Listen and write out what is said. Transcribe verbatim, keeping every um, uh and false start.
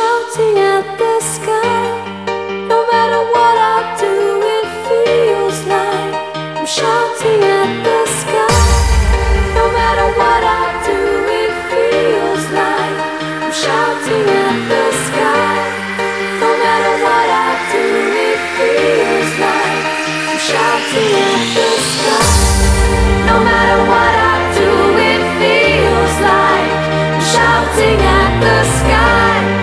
shouting at the sky. No matter what I do, it feels like I'm shouting at the sky. No matter what I do, it feels like I'm shouting at the sky. No matter what I do, it feels like I'm shouting at the sky. No matter what I do, it feels like I'm shouting at the sky.